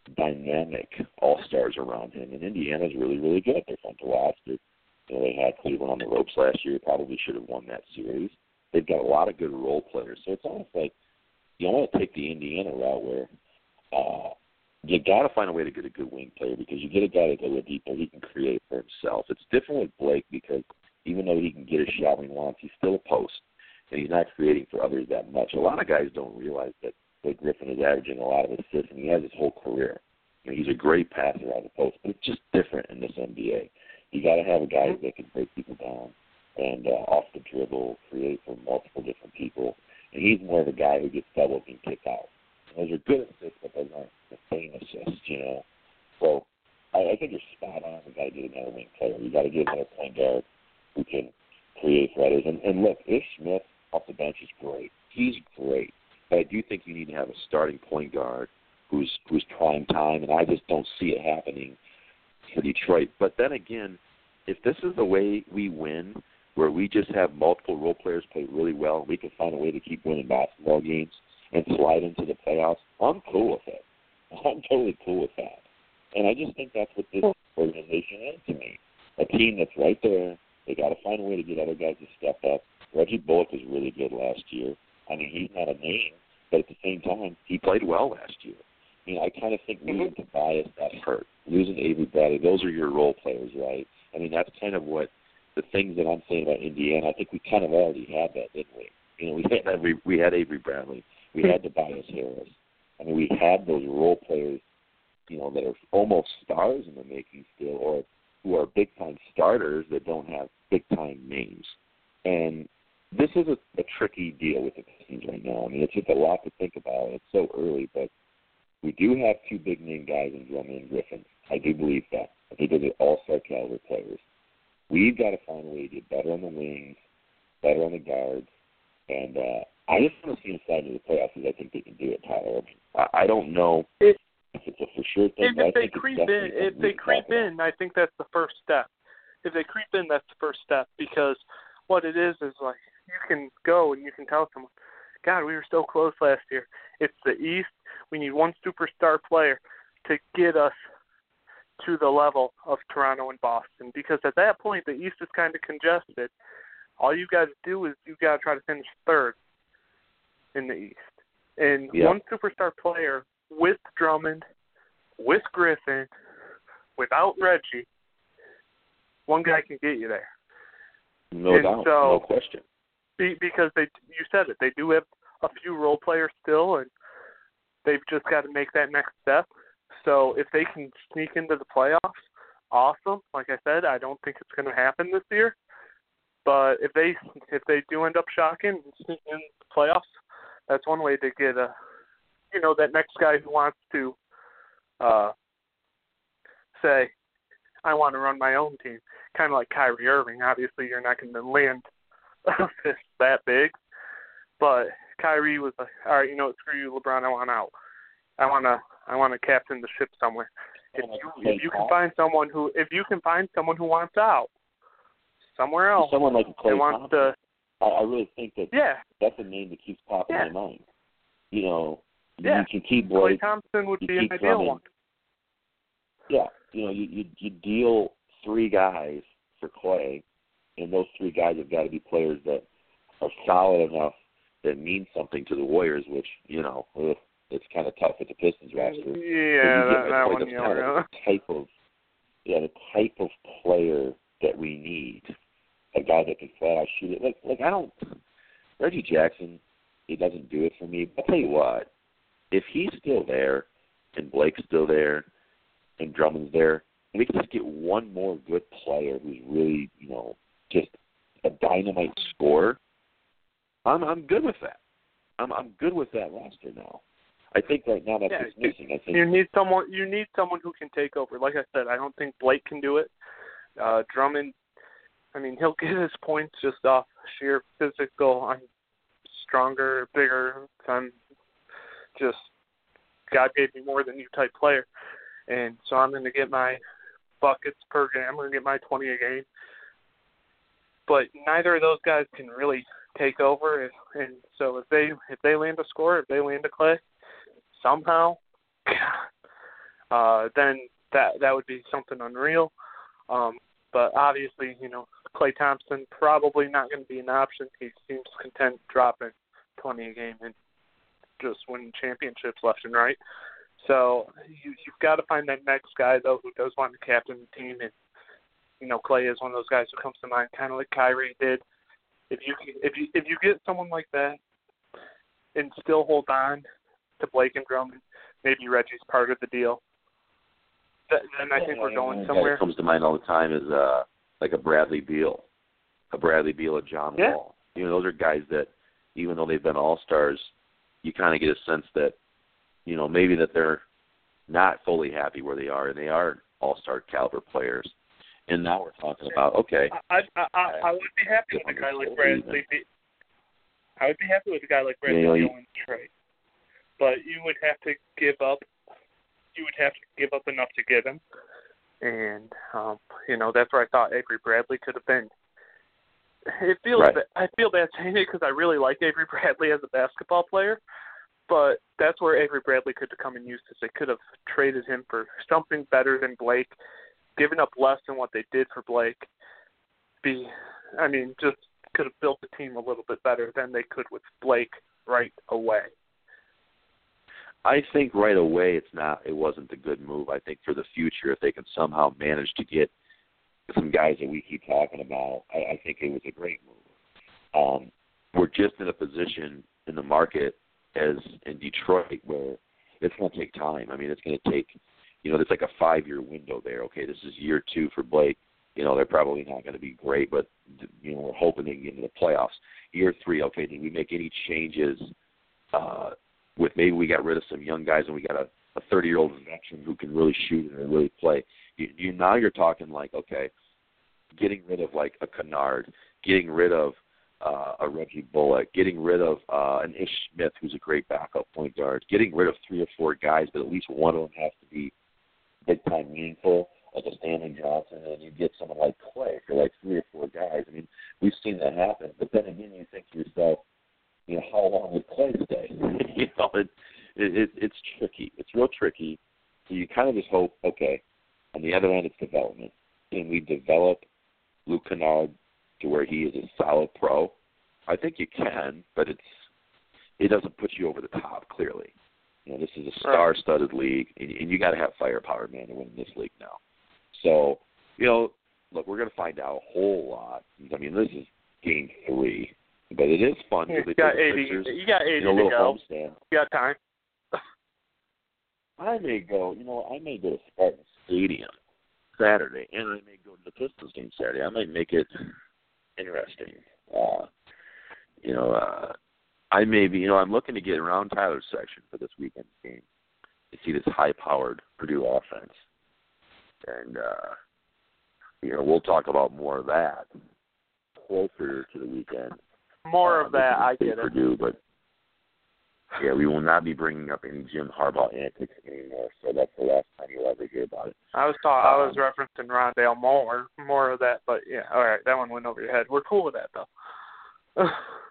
dynamic all-stars around him. And Indiana's really, really good at their front roster. You know, they had Cleveland on the ropes last year. Probably should have won that series. They've got a lot of good role players. So it's almost like you want to take the Indiana route where uh, you got to find a way to get a good wing player because you get a guy that's a little deeper, he can create for himself. It's different with Blake because even though he can get a shot when he wants, he's still a post, and he's not creating for others that much. A lot of guys don't realize that Blake Griffin is averaging a lot of assists, and he has his whole career. You know, he's a great passer out of the post, but it's just different in this N B A. You got to have a guy that can break people down and uh, off the dribble, create for multiple different people. And he's more of a guy who gets doubled and kicked out. And those are good assists, but those aren't the same assists, you know. So I, I think you're spot on. You got to get another wing player. You got to get another point guard who can create for others. And, and look, Ish Smith off the bench is great. He's great. But I do think you need to have a starting point guard who's who's prime time, and I just don't see it happening for Detroit. But then again, if this is the way we win, where we just have multiple role players play really well, and we can find a way to keep winning basketball games and slide into the playoffs, I'm cool with it. I'm totally cool with that. And I just think that's what this organization is to me. A team that's right there. They got to find a way to get other guys to step up. Reggie Bullock was really good last year. I mean, he's not a name, but at the same time, he played well last year. You know, I kind of think losing Tobias, that hurt. Losing Avery Bradley, those are your role players, right? I mean, that's kind of what the things that I'm saying about Indiana. I think we kind of already had that, didn't we? You know, we had Avery, we had Avery Bradley. We had Tobias Harris. I mean, we had those role players, you know, that are almost stars in the making still, or who are big-time starters that don't have big-time names. And this is a, a tricky deal with the Pistons right now. I mean, it's just a lot to think about. It's so early, but we do have two big-name guys in Drummond and Griffin. I do believe that. I think those are all-star caliber players. We've got to find a way to get better on the wings, better on the guards, and uh, I just want to see them slide into the playoffs because I think they can do it, Tyler. I, mean, I, I don't know if, if it's a for sure thing, if, but if I they think creep it's in, if they creep in, I think that's the first step. If they creep in, that's the first step because what it is is like you can go and you can tell someone, God, we were so close last year. It's the East. We need one superstar player to get us to the level of Toronto and Boston because at that point the East is kind of congested. All you got to do is you got to try to finish third in the East. And yeah. one superstar player with Drummond, with Griffin, without Reggie, one guy can get you there. No and doubt, so, no question. Be, because they, you said it, they do have a few role players still, and they've just got to make that next step. So if they can sneak into the playoffs, awesome. Like I said, I don't think it's going to happen this year. But if they if they do end up shocking and sneak in the playoffs, that's one way to get a, you know, that next guy who wants to uh, say, I want to run my own team. Kind of like Kyrie Irving. Obviously, you're not going to land that big. But Kyrie was like, all right, you know what, screw you, LeBron, I want out. I want to I want to captain the ship somewhere. If you if you can find someone who if you can find someone who wants out somewhere else, someone like Klay wants Thompson, to, I, I really think that yeah. that's a name that keeps popping yeah. in my mind. You know, yeah. you can keep Klay Blake, Thompson would you be an keep ideal Drummond. one. Yeah, you know, you, you you deal three guys for Klay, and those three guys have got to be players that are solid enough that mean something to the Warriors, which, you know, it's kind of tough with the Pistons roster. Yeah, that, that one, yeah. Kind of the type of, yeah, the type of player that we need, a guy that can flat out shoot it. Like, like I don't, Reggie Jackson, he doesn't do it for me. I'll tell you what, if he's still there and Blake's still there and Drummond's there, and we can just get one more good player who's really, you know, just a dynamite scorer, I'm I'm good with that. I'm I'm good with that roster now. I think right now that's yeah, what's missing. I think you need someone. You need someone who can take over. Like I said, I don't think Blake can do it. Uh, Drummond, I mean, he'll get his points just off sheer physical. I'm stronger, bigger. I'm just God gave me more than you type player, and so I'm going to get my buckets per game. I'm going to get my twenty a game. But neither of those guys can really take over, and, and so if they if they land a score, if they land a Klay, somehow, uh, then that that would be something unreal. Um, but obviously, you know, Klay Thompson probably not going to be an option. He seems content dropping twenty a game and just winning championships left and right. So you, you've got to find that next guy, though, who does want to captain the team. And, you know, Klay is one of those guys who comes to mind, kind of like Kyrie did. If you if you if you get someone like that and still hold on to Blake and Drummond, maybe Reggie's part of the deal. Then I think we're going somewhere. What comes to mind all the time is uh, like a Bradley Beal, a Bradley Beal, a John yeah. Wall. You know, those are guys that, even though they've been all-stars, you kind of get a sense that, you know, maybe that they're not fully happy where they are, and they are all-star caliber players. And now we're talking about, okay. I I, I, I would be happy with a guy like Bradley Beal. I would be happy with a guy like Bradley Beal in Detroit. But you would have to give up you would have to give up enough to get him. And, um, you know, that's where I thought Avery Bradley could have been. It feels right. bad, I feel bad saying it because I really like Avery Bradley as a basketball player, but that's where Avery Bradley could have come and used this. They could have traded him for something better than Blake, given up less than what they did for Blake. Be, I mean, just could have built the team a little bit better than they could with Blake right away. I think right away it's not. It wasn't a good move. I think for the future, if they can somehow manage to get some guys that we keep talking about, I, I think it was a great move. Um, we're just in a position in the market as in Detroit where it's going to take time. I mean, it's going to take, you know, there's like a five-year window there. Okay, this is year two for Blake. You know, they're probably not going to be great, but, you know, we're hoping they can get into the playoffs. Year three, okay, did we make any changes uh, with maybe we got rid of some young guys and we got a, a thirty-year-old veteran who can really shoot and really play. You, you Now you're talking like, okay, getting rid of like a Kennard, getting rid of uh, a Reggie Bullock, getting rid of uh, an Ish Smith who's a great backup point guard, getting rid of three or four guys, but at least one of them has to be big-time meaningful, like a Stanley Johnson, and you get someone like Klay for like three or four guys. I mean, we've seen that happen. But then again, you think to yourself, you know, how long would Klay stay? you know, it, it, it, it's tricky. It's real tricky. So you kind of just hope, okay, on the other end, it's development. Can we develop Luke Kennard to where he is a solid pro? I think you can, but it's it doesn't put you over the top, clearly. You know, this is a star-studded league, and, and you got to have firepower, man, to win this league now. So, you know, look, we're going to find out a whole lot. I mean, this is game three, but it is fun. You got eighty. Sixers, you got eighty you know, to go. Homestand. You got time. I may go. You know, I may go to Spartan Stadium Saturday, and I may go to the Pistons game Saturday. I might make it interesting. Uh, you know, uh, I may be. You know, I'm looking to get around Tyler's section for this weekend's game to see this high-powered Purdue offense. And, uh, you know, we'll talk about more of that closer to the weekend. More uh, of that, I get it. Purdue, but, yeah, we will not be bringing up any Jim Harbaugh antics anymore, so that's the last time you'll ever hear about it. I was ta- I was um, referencing Rondale Moore, more of that, but, yeah, all right, that one went over your head. We're cool with that, though.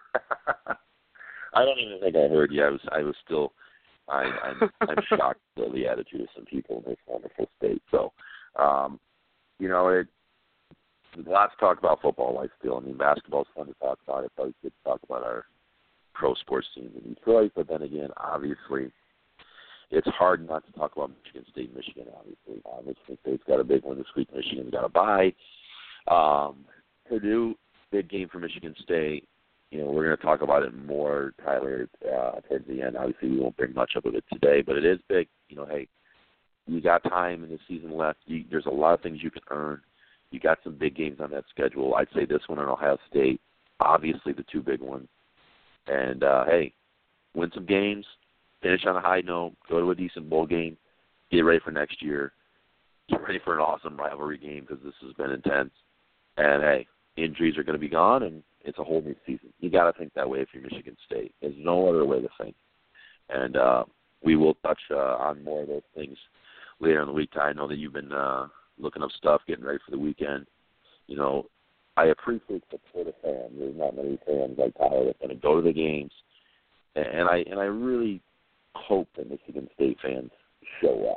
I don't even think I heard you. I was, I was still, I, I'm, I'm shocked at the attitude of some people in this wonderful state, so. Um, you know, it, there's lots to talk about football-wise still. I mean, basketball's fun to talk about. It's always good to talk about our pro sports team in Detroit. But then again, obviously, it's hard not to talk about Michigan State, Michigan, obviously. Uh, Michigan State's got a big one this week. Michigan's got a bye. Um, Purdue, big game for Michigan State. You know, we're going to talk about it more, Tyler, uh, towards the end. Obviously, we won't bring much up of it today, but it is big. You know, hey, you got time in the season left. You, there's a lot of things you can earn. You got some big games on that schedule. I'd say this one and Ohio State, obviously the two big ones. And, uh, hey, win some games, finish on a high note, go to a decent bowl game, get ready for next year, get ready for an awesome rivalry game because this has been intense. And, hey, injuries are going to be gone, and it's a whole new season. You got to think that way if you're Michigan State. There's no other way to think. And uh, we will touch uh, on more of those things later in the week. I know that you've been uh, looking up stuff, getting ready for the weekend. You know, I appreciate the Twitter fans. There's not many fans like Tyler that's going to go to the games, and I and I really hope that Michigan State fans show up.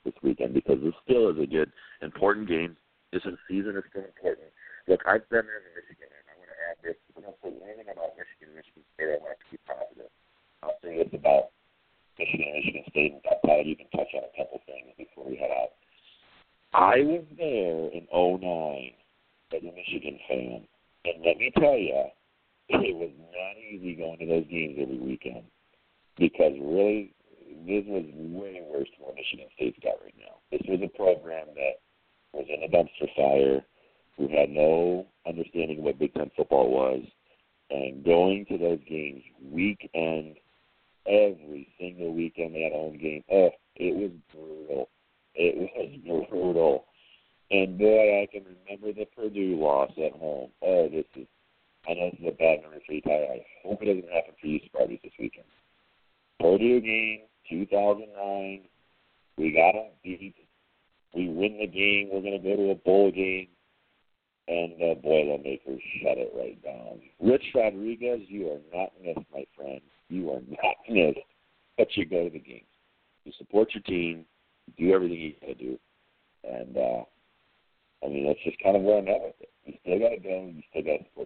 this weekend because this still is a good, important game. This is season is still important. Look, I've been there in Michigan, and I want to add this. If I don't say anything about Michigan and Michigan State, I want to be positive. I'll say this about Michigan and Michigan State, and I'll probably even touch on a couple things before we head out. I was there in oh nine as a Michigan fan, and let me tell you, it was not easy going to those games every weekend because really, this was way worse than what Michigan State's got right now. This was a program that was in a dumpster fire, who had no understanding of what Big Ten football was, and going to those games weekend, every single weekend they had a home game. Oh, it was brutal. It was brutal. And boy, I can remember the Purdue loss at home. Oh, this is, I know this is a bad memory for you, Tyler. I hope it doesn't happen for you, Spartans, this weekend. Purdue game, two thousand nine. We got them beat. We win the game. We're going to go to a bowl game. And the Boilermakers shut it right down. Rich Rodriguez, you are not missed, my friend. You are not missed. But you go to the games. You support your team. You do everything you got to do. And, uh, I mean, that's just kind of where I'm at with it. You still got to go. You still got to support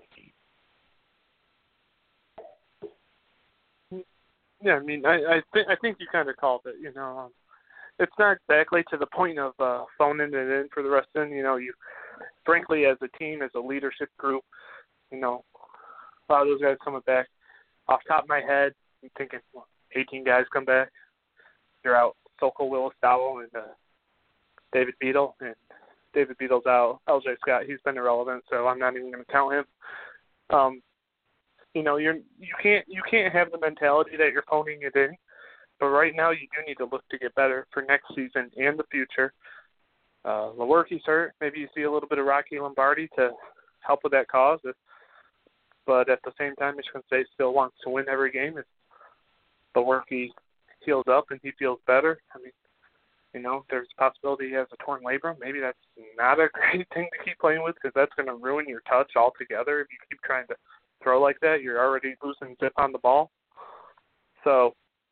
the team. Yeah, I mean, I I, th- I think you kind of called it. You know, um, it's not exactly to the point of uh, phoning it in for the rest of them. You know, you frankly, as a team, as a leadership group, you know, a lot of those guys coming back. Off the top of my head, I'm thinking well, eighteen guys come back. You're out Sokol Willis Dowell and uh, David Beadle, and David Beadle's out. L J Scott, he's been irrelevant, so I'm not even going to count him. Um, you know, you're you can't you can't have the mentality that you're phoning it in. But right now, you do need to look to get better for next season and the future. Uh, Lewerke's hurt. Maybe you see a little bit of Rocky Lombardi to help with that cause. If, but at the same time, Michigan State still wants to win every game. If Lewerke heals up and he feels better, I mean, you know, there's a possibility he has a torn labrum. Maybe that's not a great thing to keep playing with because that's going to ruin your touch altogether. If you keep trying to throw like that, you're already losing zip on the ball. So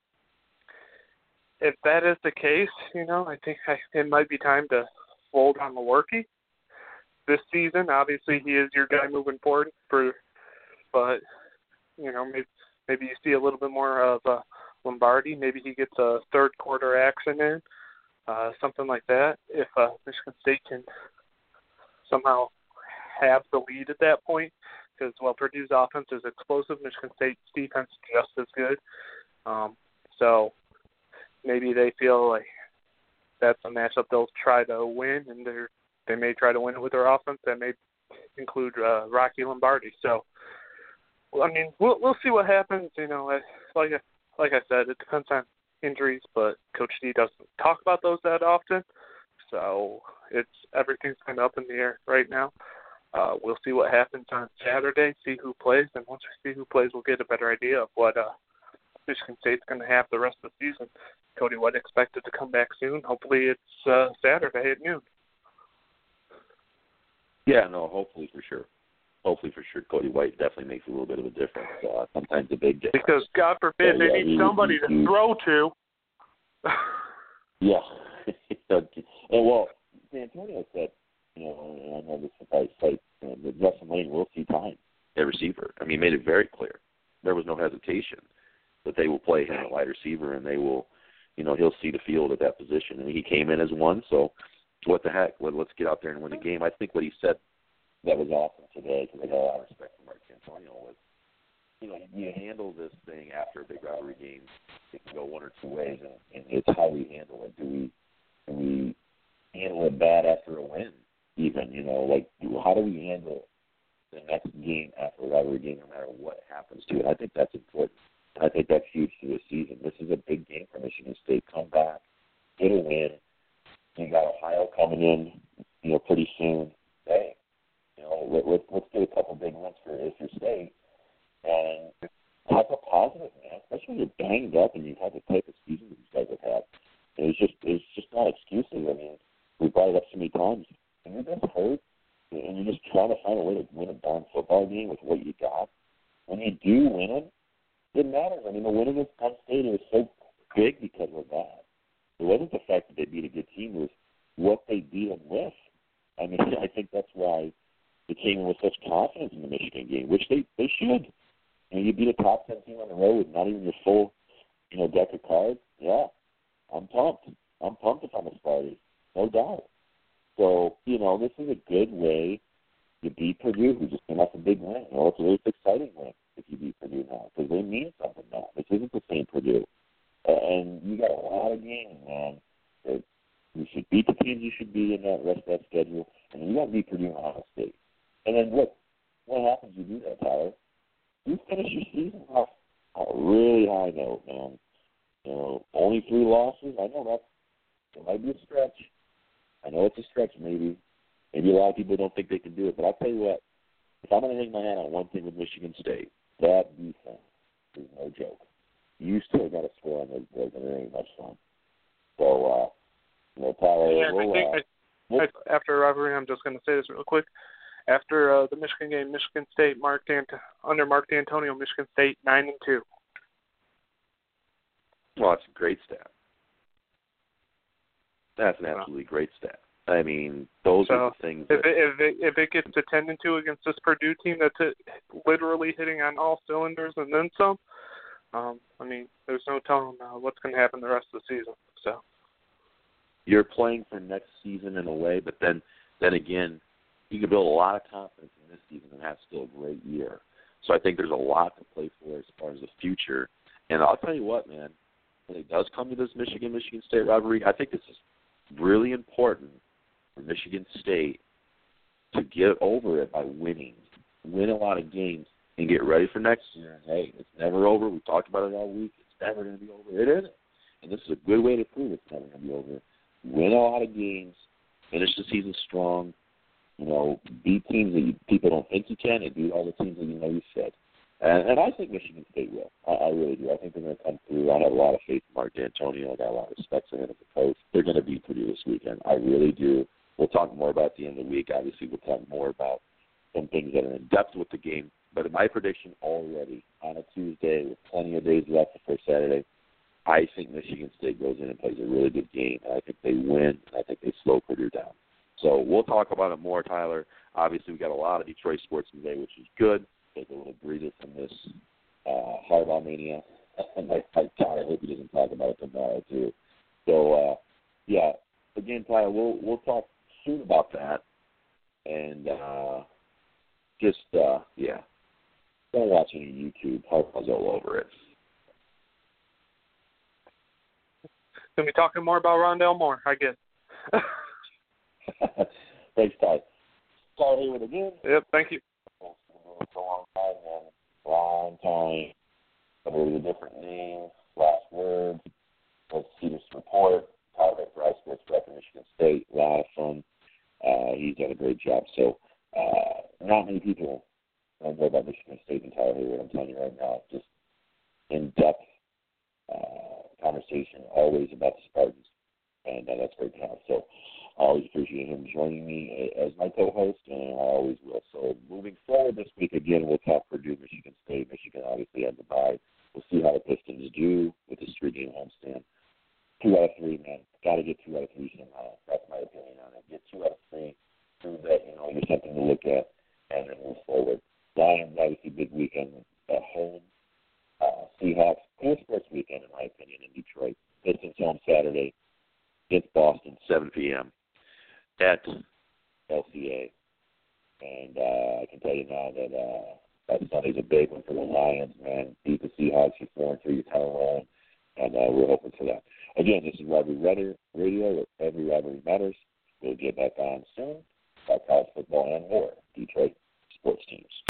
if that is the case, you know, I think I, it might be time to fold on Lewerke this season. Obviously, he is your guy moving forward, for, but, you know, maybe, maybe you see a little bit more of uh, Lombardi. Maybe he gets a third quarter action in, uh, something like that. If uh, Michigan State can somehow have the lead at that point, because while Purdue's offense is explosive, Michigan State's defense is just as good. Um, so maybe they feel like that's a matchup they'll try to win, and they they may try to win it with their offense. That may include uh, Rocky Lombardi. So, well, I mean, we'll we'll see what happens. You know, like I, like I said, it depends on injuries, but Coach D doesn't talk about those that often. So it's everything's kind of up in the air right now. Uh, we'll see what happens on Saturday, see who plays, and once we see who plays, we'll get a better idea of what uh, Michigan State's going to have the rest of the season. Cody White expected to come back soon. Hopefully it's uh, Saturday at noon. Yeah, no, hopefully for sure. Hopefully for sure. Cody White definitely makes a little bit of a difference. Uh, sometimes a big difference. Because, God forbid, yeah, they yeah, need he, somebody he, to he, throw to. Yeah. and, well, San Antonio said, you know, and I know this is probably slight, you know, that Justin Lane will see time at receiver. I mean, he made it very clear. There was no hesitation that they will play him at wide receiver, and they will, you know, he'll see the field at that position. And he came in as one, so what the heck? Let, let's get out there and win the game. I think what he said that was awesome today, because I got a lot of respect for Mark Antonio, was, you know, you handle this thing after a big rivalry game. It can go one or two ways, and, and it's how we handle it. Do we, do we handle it bad after a win? Even, you know, like, how do we handle the next game after a rivalry game, no matter what happens to it? I think that's important. I think that's huge to this season. This is a big game for Michigan State. Come back, get a win. You got Ohio coming in, you know, pretty soon. Hey, you know, let, let, let's get a couple big wins for Michigan State, and have a positive, man. Especially when you're banged up and you have the type of season that these guys have had. It's just, it's just not excuses. I mean, we brought it up so many times. And you're just hurt, and you're just trying to find a way to win a darn football game with what you got. When you do win it, it matters. I mean, the win against Penn State is so big because of that. It wasn't the fact that they beat a good team. It was what they beat them with. I mean, I think that's why they came in with such confidence in the Michigan game, which they, they should. I mean, you beat a top ten team on the road with not even your full, you know, deck of cards. Yeah, I'm pumped. I'm pumped if I'm a Sparty, no doubt. So, you know, this is a good way to beat Purdue, who just came off a big win. You know, it's a really exciting win if you beat Purdue now, because they mean something now. This isn't the same Purdue. And you got a lot of games, man. That you should beat the teams you should beat in that rest of that schedule, and you got to beat Purdue and Ohio State. And then what? What happens if you do that, Tyler? You finish your season off on a really high note, man. You know, only three losses. I know that it might be a stretch. I know it's a stretch, maybe. Maybe a lot of people don't think they can do it, but I'll tell you what. If I'm going to hang my hat on one thing with Michigan State, that defense is no joke. You still got to score on those boards, and it ain't much fun. So, uh, you know, Tyler, yeah, we'll, I think uh, I, we'll, I, after rivalry, I'm just going to say this real quick. After uh, the Michigan game, Michigan State marked Dant- under Mark D'Antonio, Michigan State nine and two. Well, that's a great stat. That's an absolutely great stat. I mean, those so are the things if that... it, if it if it gets to ten and two against this Purdue team that's hit, literally hitting on all cylinders and then some, um, I mean, there's no telling uh, what's going to happen the rest of the season. So You're playing for next season in a way, but then, then again, you can build a lot of confidence in this season and have still a great year. So I think there's a lot to play for as far as the future. And I'll tell you what, man, when it does come to this Michigan-Michigan State rivalry, I think this is really important for Michigan State to get over it by winning, win a lot of games, and get ready for next year. And, hey, it's never over. We talked about it all week. It's never going to be over. It isn't. And this is a good way to prove it's never going to be over. Win a lot of games, finish the season strong, you know, beat teams that you, people don't think you can, and beat all the teams that you know you should. And, and I think Michigan State will. I, I really do. I think they're going to come through. I have a lot of faith in Mark D'Antonio. I got a lot of respect for him as a coach. They're going to beat Purdue this weekend. I really do. We'll talk more about at the end of the week. Obviously, we'll talk more about some things that are in depth with the game. But in my prediction already, on a Tuesday with plenty of days left before Saturday, I think Michigan State goes in and plays a really good game. And I think they win, and I think they slow Purdue down. So we'll talk about it more, Tyler. Obviously, we got a lot of Detroit sports today, which is good. Take a little breather from this uh, Harbaugh mania. And I, I, God, I hope he doesn't talk about it tomorrow, too. So, uh, yeah, again, Tyler, we'll we'll talk soon about that. And uh, just, uh, yeah, don't watch any YouTube. Harbaugh's all over it. Gonna be talking more about Rondell Moore, I guess. Thanks, Ty. Tyler Hayward again. Yep, thank you. It's a long time, man. Long time. But it was a different name. Last word. Let's see this report. Tyler for Ice Sports Rep in Michigan State. A lot of fun. Uh, he's done a great job. So, uh, not many people know more about Michigan State than Tyler Hayward. I'm telling you right now. Just in-depth uh, conversation, always about the Spartans. And uh, that's great to have. So, I always appreciate him joining me as my co-host, and I always will. So moving forward this week, again, we'll talk Purdue, Michigan State. Michigan obviously had the bye. We'll see how the Pistons do with this three-game homestand. Two out of three, man. Got to get two out of three somehow. That's my opinion on it. Get two out of three. Prove that, you know, you're something to look at, and then move forward. Lions, obviously, big weekend at home. Uh, Seahawks, cool sports weekend, in my opinion, in Detroit. Pistons home Saturday against Boston, seven p.m. at L C A. And uh, I can tell you now that uh, that Sunday's a big one for the Lions, man. Beat the Seahawks, you're four and three, you're kind of rolling, and uh, we're hoping for that. Again, this is Rivalry Radio, where every rivalry matters. We'll get back on soon about college football and more. Detroit.